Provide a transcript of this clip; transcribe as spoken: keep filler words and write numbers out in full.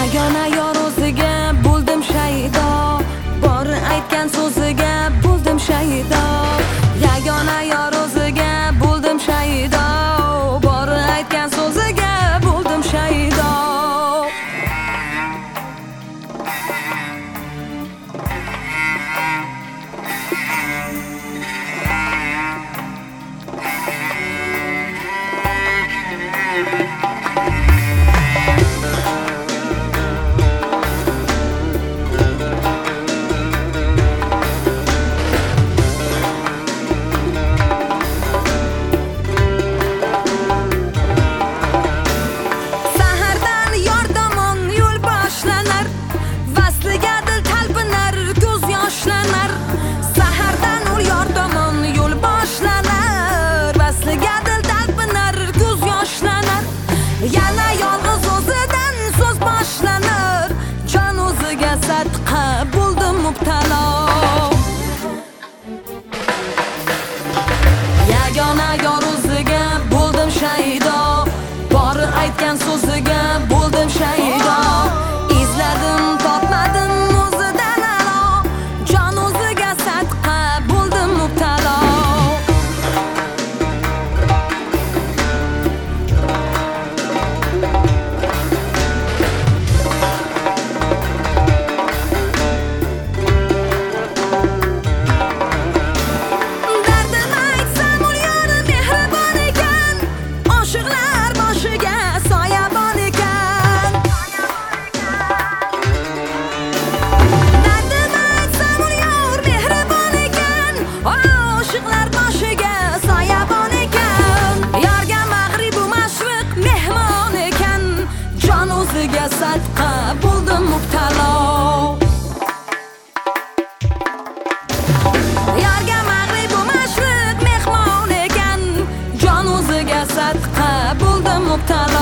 Yagona yor o'ziga bo'ldim shaydo, bor aytgan so'ziga bo'ldim shaydo. Yagona yor o'ziga bo'ldim shaydo, bor aytgan so'ziga bo'ldim shaydo. Yana yolg'iz o'zidan so'z boshlanir, jon o'ziga sadqa bo'ldim mubtalo. Yagona yor o'ziga bo'ldim shaydo, bor aytgan so'ziga bo'ldim shaydo. Izladim topmadim o'zidan alo, jon o'ziga sadqa bo'ldim mubtalo. O'ziga sadqa bo'ldim mubtalo. Yorga mag'rib u mashriq mehmon ekan, jon o'ziga sadqa bo'ldim mubtalo.